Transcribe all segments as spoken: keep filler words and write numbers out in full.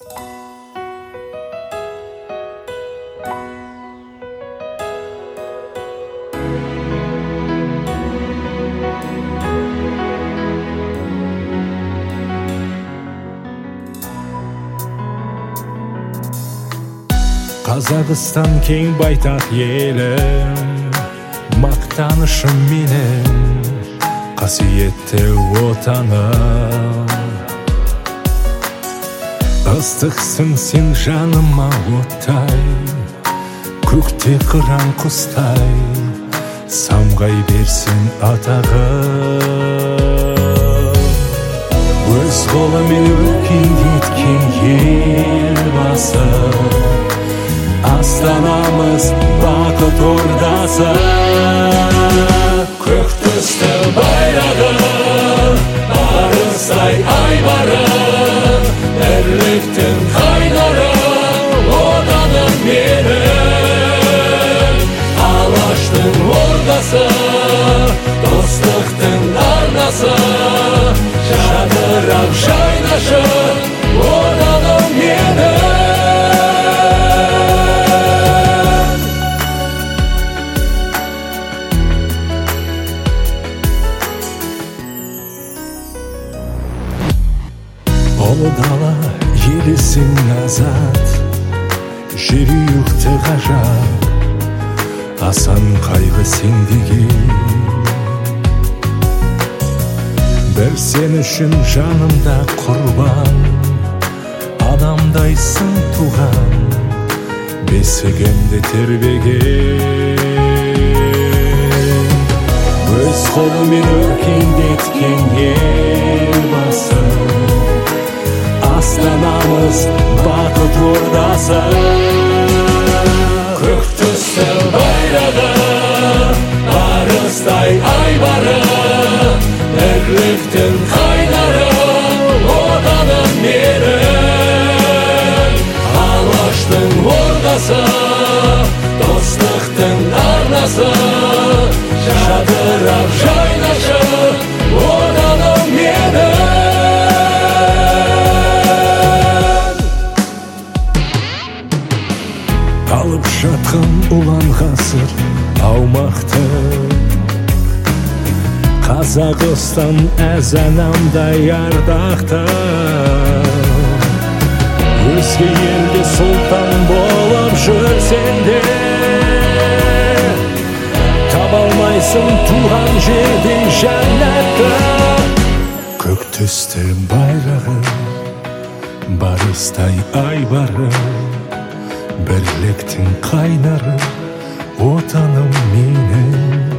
Қазақстан кең байтақ елім, мақтанышым менің, қасиетті отаным. Ыстықсың сен жаныма оттай, көкте қыран құстай, самғай берсін атағым. Өз қолымен өркендеткен елбасы, астанамыз бақыт ордасы. Көк түсті байрағы, барыстай айбары, бірліктің қайнары, отаным менің. Алаштың ордасы, достықтың арнасы, жадырап жайнашы, отаным менің. Ұлы дала елісің азат, жүректі ғажап, асан қайғы сендеге. Бір сен үшін жанымда құрбан, адамдайсың туған, бесігімді тербеген. Өз қолымен өркендеткен елбасы, астанамыз бақыт ордасы. Көк түсті байрағы, барыстай айбары, бірліктің қайнары, отаным менің. Алаштың ордасы, достықтың арнасы, жадырап жайнашы, отаным менің. Алып жатқан ұлан ғасыр аумақты, Қазақстан әзанамдай ардақты. Өзге елде сұлтан болып жүрсең де, таба алмайсың туған жердей жәннатты. Көк түсті байрағы, барыстай айбары, бірліктің қайнары, отаным менің.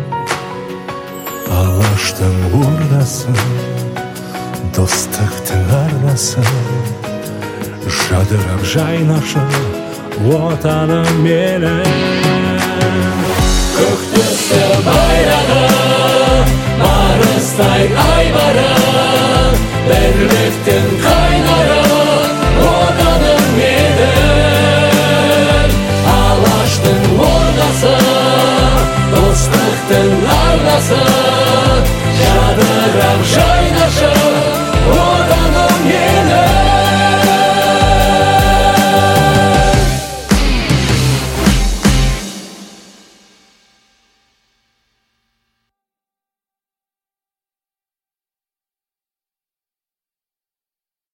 Алаштың ордасы, достықтың арнасы, жадырап жайнашы, отаным менің. Көк түсті байрағы, барыстай айбары, бірліктің